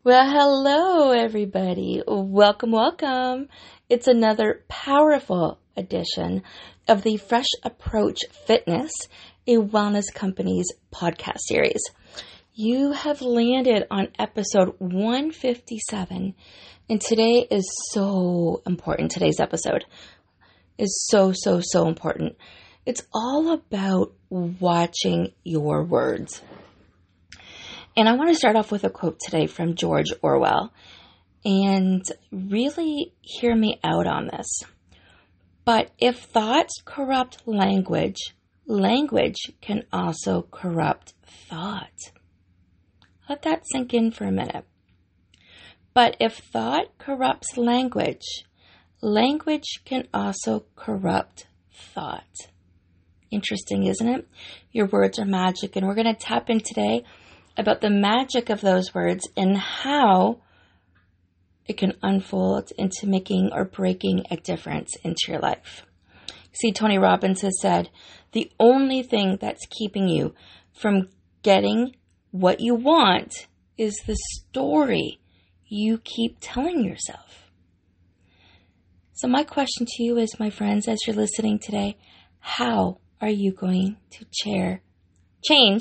Well, hello, everybody. Welcome. It's another powerful edition of the Fresh Approach Fitness, a wellness company's podcast series. You have landed on episode 157, and today is so important. Today's episode is so important. It's all about watching your words. And I want to start off with a quote today from George Orwell, and really hear me out on this. But if thoughts corrupt language, language can also corrupt thought. Let that sink in for a minute. But if thought corrupts language, language can also corrupt thought. Interesting, isn't it? Your words are magic, and we're going to tap in today about the magic of those words and how it can unfold into making or breaking a difference into your life. See, Tony Robbins has said, the only thing that's keeping you from getting what you want is the story you keep telling yourself. So my question to you is, my friends, as you're listening today, how are you going to change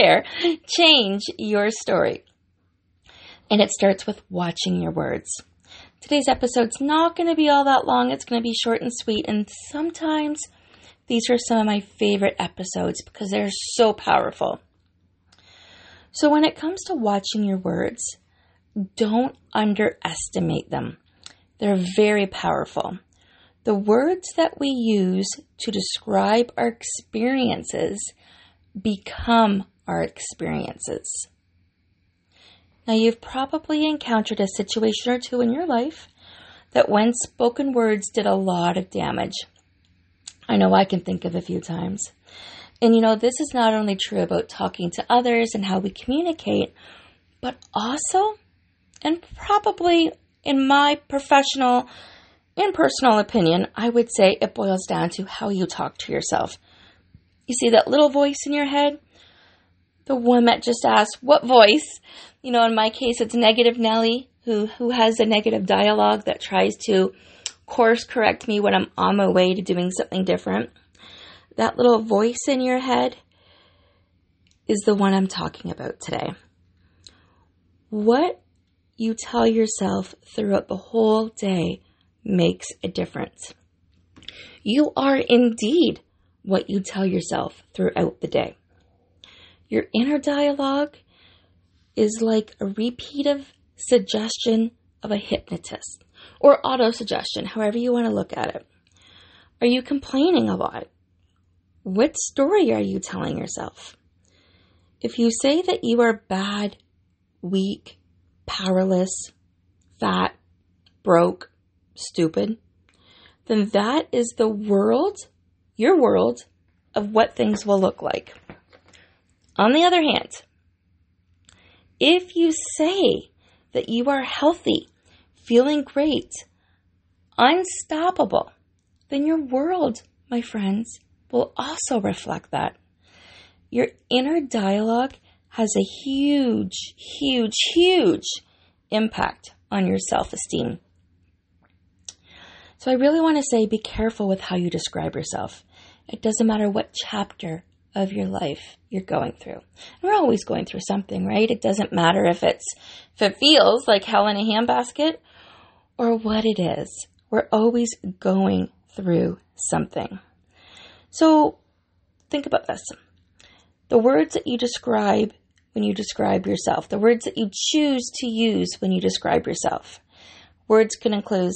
your story? And it starts with watching your words. Today's episode's not going to be all that long. It's going to be short and sweet. And sometimes these are some of my favorite episodes because they're so powerful. So when it comes to watching your words, don't underestimate them. They're very powerful. The words that we use to describe our experiences become our experiences. Now, you've probably encountered a situation or two in your life that when spoken words did a lot of damage. I know I can think of a few times. And this is not only true about talking to others and how we communicate, but also, and probably in my professional and personal opinion, I would say it boils down to how you talk to yourself. You see that little voice in your head? The one that just asks, what voice? In my case, it's Negative Nelly, who has a negative dialogue that tries to course correct me when I'm on my way to doing something different. That little voice in your head is the one I'm talking about today. What you tell yourself throughout the whole day makes a difference. You are indeed what you tell yourself throughout the day. Your inner dialogue is like a repeated suggestion of a hypnotist or auto-suggestion, however you want to look at it. Are you complaining a lot? What story are you telling yourself? If you say that you are bad, weak, powerless, fat, broke, stupid, then that is the world, your world, of what things will look like. On the other hand, if you say that you are healthy, feeling great, unstoppable, then your world, my friends, will also reflect that. Your inner dialogue has a huge impact on your self-esteem. So I really want to say, be careful with how you describe yourself. It doesn't matter what chapter of your life you're going through. We're always going through something, right? It doesn't matter if it feels like hell in a handbasket or what it is. We're always going through something. So think about this. The words that you describe when you describe yourself, the words that you choose to use when you describe yourself. Words that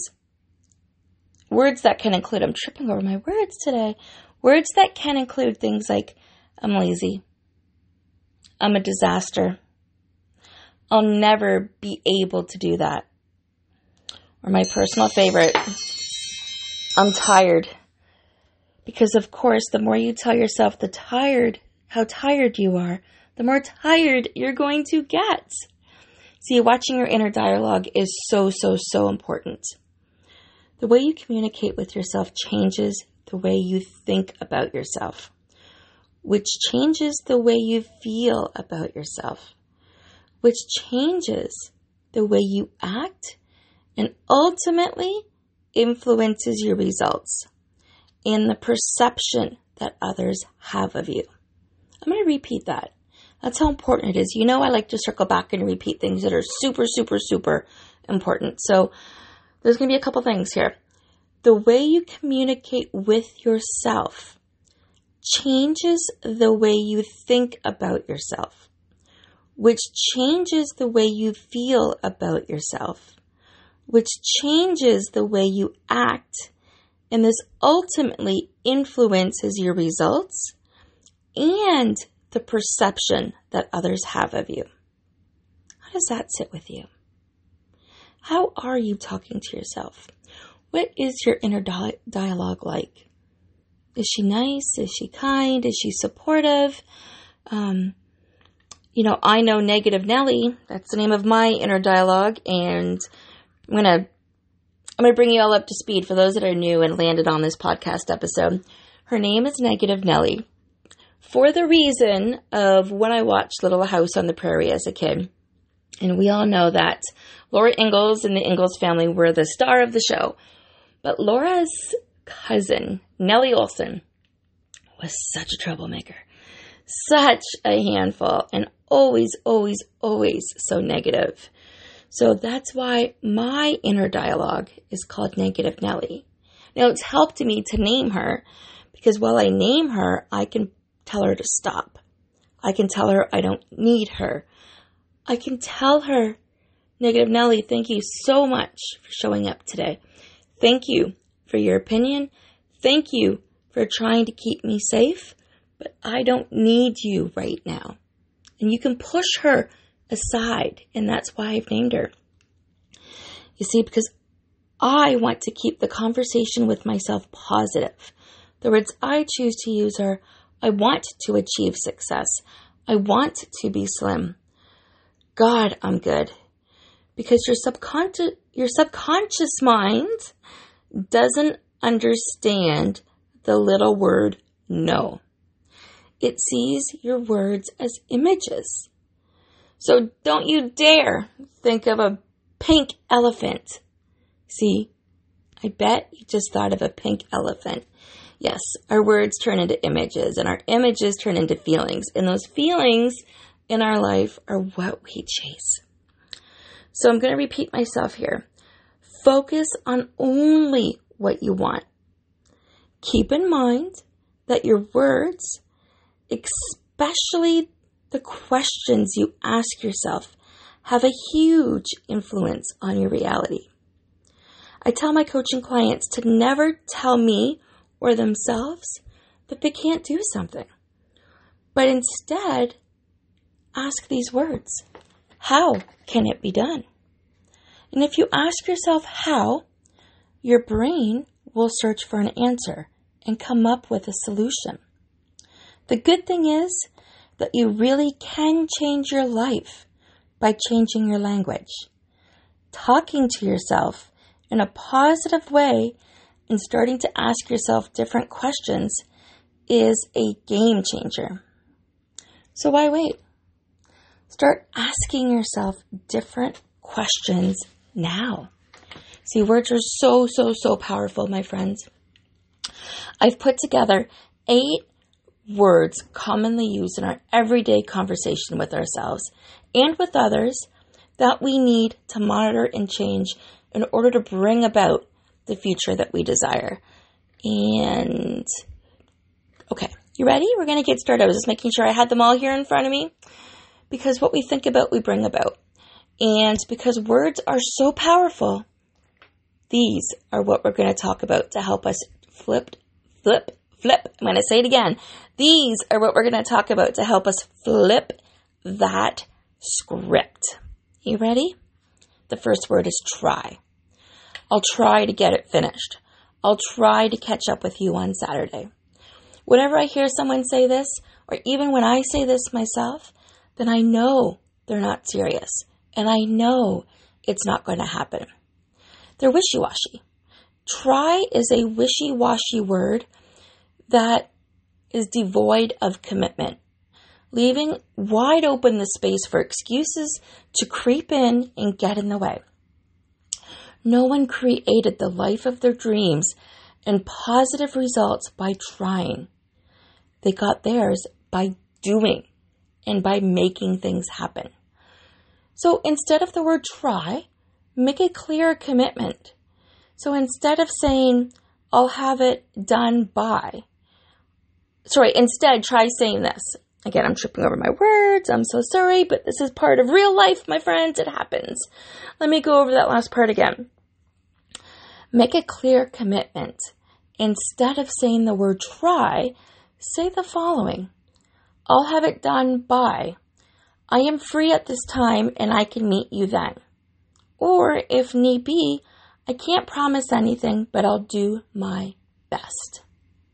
can include, I'm tripping over my words today. Words that can include things like, I'm lazy. I'm a disaster. I'll never be able to do that. Or my personal favorite, I'm tired. Because of course, the more you tell yourself how tired you are, the more tired you're going to get. See, watching your inner dialogue is so important. The way you communicate with yourself changes the way you think about yourself, which changes the way you feel about yourself, which changes the way you act, and ultimately influences your results and the perception that others have of you. I'm going to repeat that. That's how important it is. You know, I like to circle back and repeat things that are super, super, super important. So there's going to be a couple things here. The way you communicate with yourself changes the way you think about yourself, which changes the way you feel about yourself, which changes the way you act, and this ultimately influences your results and the perception that others have of you. How does that sit with you? How are you talking to yourself? What is your inner dialogue like? Is she nice? Is she kind? Is she supportive? I know Negative Nelly. That's the name of my inner dialogue, and I'm gonna bring you all up to speed for those that are new and landed on this podcast episode. Her name is Negative Nelly, for the reason of when I watched Little House on the Prairie as a kid. And we all know that Laura Ingalls and the Ingalls family were the star of the show. But Laura's cousin, Nellie Olson, was such a troublemaker. Such a handful, and always, always, always so negative. So that's why my inner dialogue is called Negative Nelly. Now, it's helped me to name her, because while I name her, I can tell her to stop. I can tell her I don't need her. I can tell her, Negative Nelly, thank you so much for showing up today. Thank you for your opinion. Thank you for trying to keep me safe, but I don't need you right now. And you can push her aside, and that's why I've named her. You see, because I want to keep the conversation with myself positive. The words I choose to use are, I want to achieve success. I want to be slim. God, I'm good. Because your subconscious mind doesn't understand the little word no. It sees your words as images. So don't you dare think of a pink elephant. See, I bet you just thought of a pink elephant. Yes, our words turn into images, and our images turn into feelings. And those feelings in our life are what we chase. So I'm going to repeat myself here. Focus on only what you want. Keep in mind that your words, especially the questions you ask yourself, have a huge influence on your reality. I tell my coaching clients to never tell me or themselves that they can't do something, but instead ask these words. How can it be done? And if you ask yourself how, your brain will search for an answer and come up with a solution. The good thing is that you really can change your life by changing your language. Talking to yourself in a positive way and starting to ask yourself different questions is a game changer. So why wait? Start asking yourself different questions now. See, words are so, so, so powerful, my friends. I've put together 8 words commonly used in our everyday conversation with ourselves and with others that we need to monitor and change in order to bring about the future that we desire. And, okay, you ready? We're going to get started. I was just making sure I had them all here in front of me, because what we think about, we bring about. And because words are so powerful, these are what we're going to talk about to help us flip. I'm going to say it again. These are what we're going to talk about to help us flip that script. You ready? The first word is try. I'll try to get it finished. I'll try to catch up with you on Saturday. Whenever I hear someone say this, or even when I say this myself, then I know they're not serious. And I know it's not going to happen. They're wishy-washy. Try is a wishy-washy word that is devoid of commitment. leaving wide open the space for excuses to creep in and get in the way. No one created the life of their dreams and positive results by trying. They got theirs by doing and by making things happen. So instead of the word try, make a clear commitment. So instead of saying, I'll have it done by, instead try saying this. Again, I'm tripping over my words. I'm so sorry, but this is part of real life, my friends. It happens. Let me go over that last part again. Make a clear commitment. Instead of saying the word try, say the following. I'll have it done by. I am free at this time and I can meet you then. Or if need be, I can't promise anything, but I'll do my best.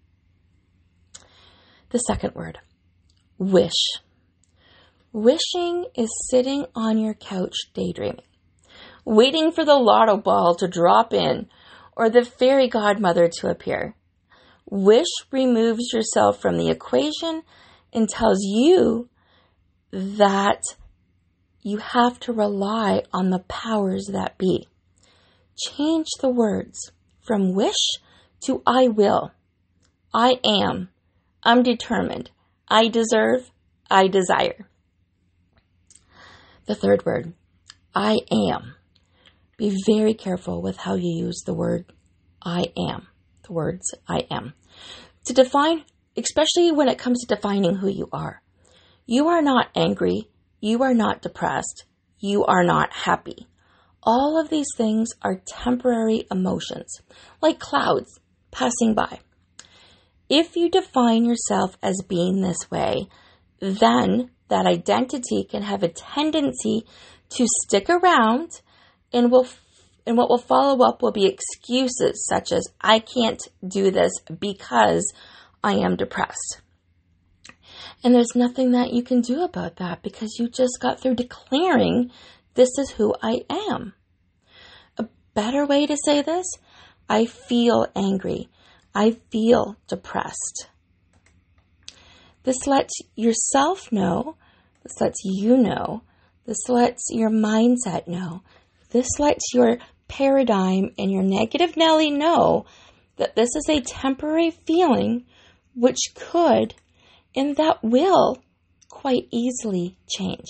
The second word, wish. Wishing is sitting on your couch daydreaming, waiting for the lotto ball to drop in or the fairy godmother to appear. Wish removes yourself from the equation and tells you that you have to rely on the powers that be. Change the words from wish to I will. I am. I'm determined. I deserve. I desire. The third word, I am. Be very careful with how you use the word I am. The words I am. To define, especially when it comes to defining who you are. You are not angry. You are not depressed. You are not happy. All of these things are temporary emotions, like clouds passing by. If you define yourself as being this way, then that identity can have a tendency to stick around and what will follow up will be excuses such as, I can't do this because I am depressed. And there's nothing that you can do about that because you just got through declaring, this is who I am. A better way to say this, I feel angry. I feel depressed. This lets yourself know. This lets you know. This lets your mindset know. This lets your paradigm and your negative Nelly know that this is a temporary feeling which could and that will quite easily change.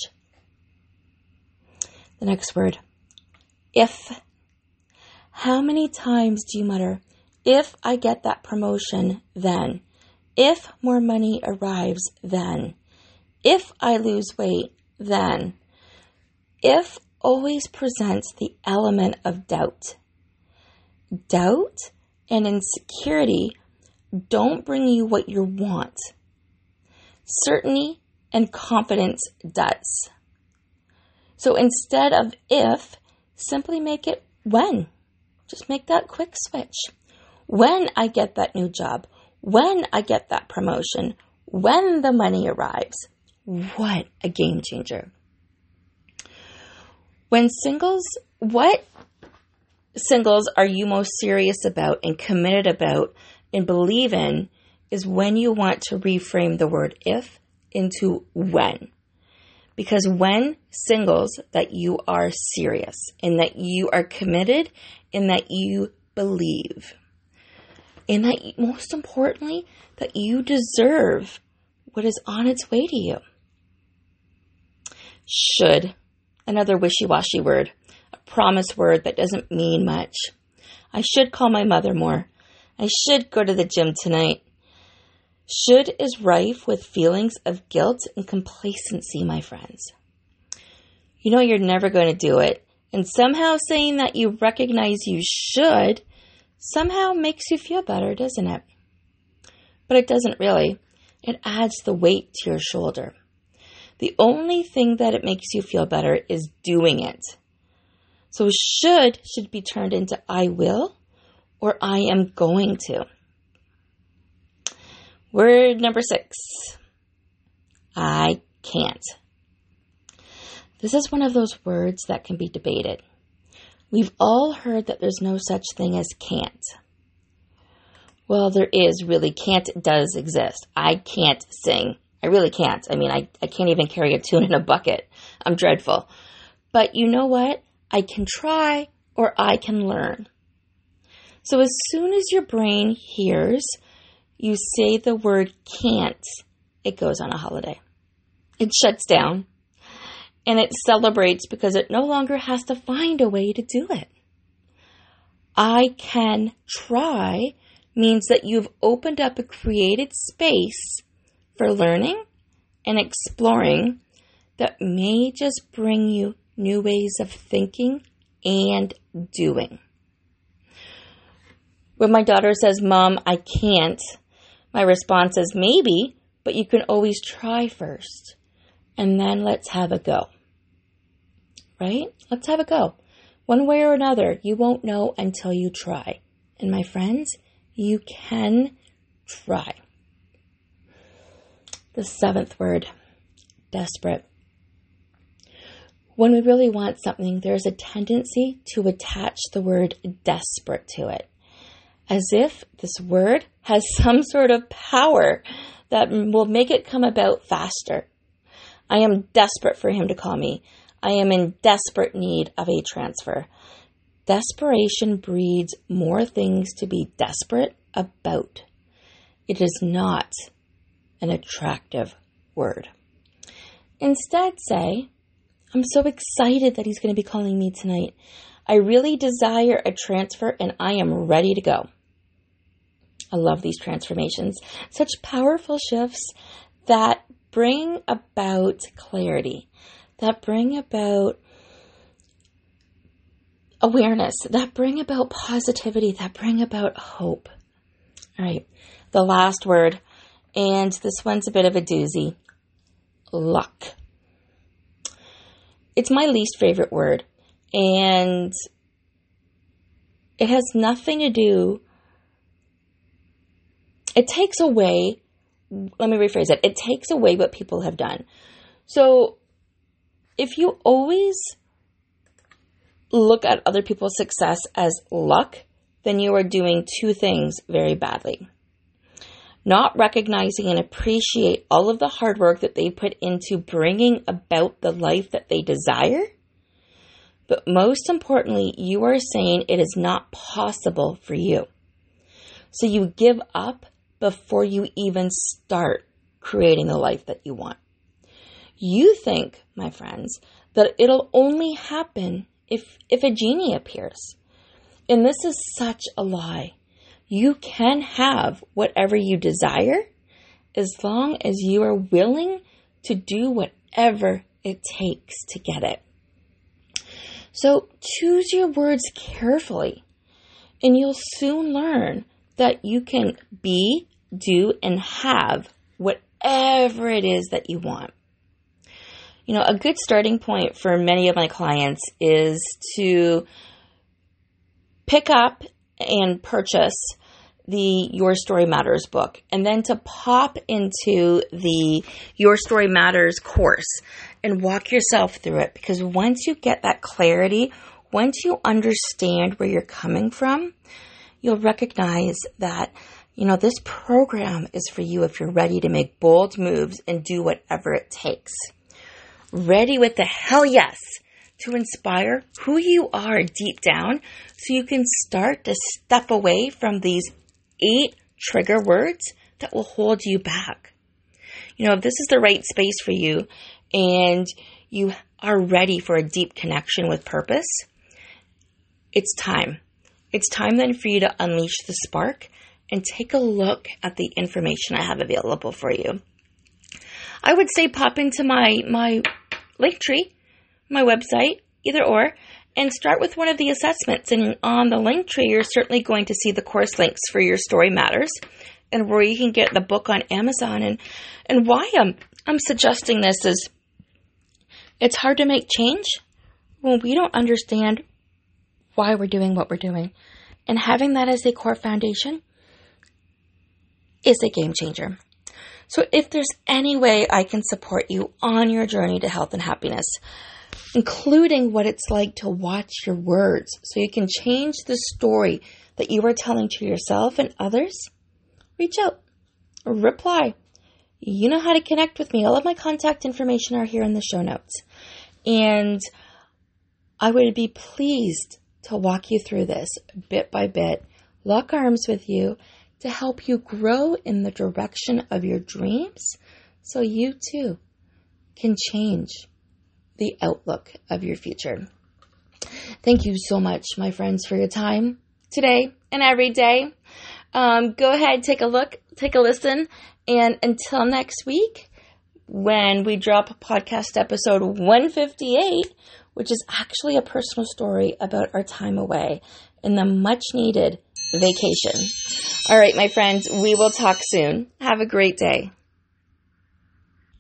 The next word, if. How many times do you mutter, if I get that promotion, then. If more money arrives, then. If I lose weight, then. If always presents the element of doubt. Doubt and insecurity don't bring you what you want. Certainty and confidence does. So instead of if, simply make it when. Just make that quick switch. When I get that new job, when I get that promotion, when the money arrives. What a game changer. What singles are you most serious about and committed about and believe in is when you want to reframe the word if into when. Because when singles that you are serious and that you are committed and that you believe. And that most importantly, that you deserve what is on its way to you. Should, another wishy-washy word, a promise word that doesn't mean much. I should call my mother more. I should go to the gym tonight. Should is rife with feelings of guilt and complacency, my friends. You know you're never going to do it, and somehow saying that you recognize you should somehow makes you feel better, doesn't it? But it doesn't really. It adds the weight to your shoulder. The only thing that it makes you feel better is doing it. So should be turned into I will or I am going to. Word number 6. I can't. This is one of those words that can be debated. We've all heard that there's no such thing as can't. Well, there is really. Can't does exist. I can't sing. I really can't. I mean, I can't even carry a tune in a bucket. I'm dreadful. But you know what? I can try or I can learn. So as soon as your brain hears you say the word can't, it goes on a holiday. It shuts down and it celebrates because it no longer has to find a way to do it. I can try means that you've opened up a created space for learning and exploring that may just bring you new ways of thinking and doing. When my daughter says, "Mom, I can't," my response is maybe, but you can always try first. And then let's have a go. Right? Let's have a go. One way or another, you won't know until you try. And my friends, you can try. The 7th word, desperate. When we really want something, there's a tendency to attach the word desperate to it, as if this word has some sort of power that will make it come about faster. I am desperate for him to call me. I am in desperate need of a transfer. Desperation breeds more things to be desperate about. It is not an attractive word. Instead, say, "I'm so excited that he's going to be calling me tonight. I really desire a transfer and I am ready to go." I love these transformations. Such powerful shifts that bring about clarity, that bring about awareness, that bring about positivity, that bring about hope. All right, the last word, and this one's a bit of a doozy, luck. It's my least favorite word, and it has nothing to do, it takes away, let me rephrase it, it takes away what people have done. So if you always look at other people's success as luck, then you are doing two things very badly. Not recognizing and appreciate all of the hard work that they put into bringing about the life that they desire. But most importantly, you are saying it is not possible for you. So you give up before you even start creating the life that you want. You think, my friends, that it'll only happen if a genie appears. And this is such a lie. You can have whatever you desire as long as you are willing to do whatever it takes to get it. So choose your words carefully, and you'll soon learn that you can be, do, and have whatever it is that you want. You know, a good starting point for many of my clients is to pick up and purchase the Your Story Matters book, and then to pop into the Your Story Matters course and walk yourself through it. Because once you get that clarity, once you understand where you're coming from, you'll recognize that, you know, this program is for you if you're ready to make bold moves and do whatever it takes. Ready with the hell yes to inspire who you are deep down so you can start to step away from these 8 trigger words that will hold you back. You know, if this is the right space for you and you are ready for a deep connection with purpose, it's time. It's time then for you to unleash the spark and take a look at the information I have available for you. I would say pop into my Linktree, my website, either or, and start with one of the assessments. And on the Linktree, you're certainly going to see the course links for Your Story Matters and where you can get the book on Amazon. And why I'm suggesting this is it's hard to make change when we don't understand why we're doing what we're doing. And having that as a core foundation is a game changer. So if there's any way I can support you on your journey to health and happiness, including what it's like to watch your words so you can change the story that you are telling to yourself and others, reach out or reply you know how to connect with me. All of my contact information are here in the show notes. And I would be pleased to walk you through this bit by bit, lock arms with you to help you grow in the direction of your dreams so you too can change the outlook of your future. Thank you so much, my friends, for your time today and every day. Go ahead, take a look, take a listen, and until next week, when we drop podcast episode 158, which is actually a personal story about our time away in the much-needed vacation. All right, my friends, we will talk soon. Have a great day.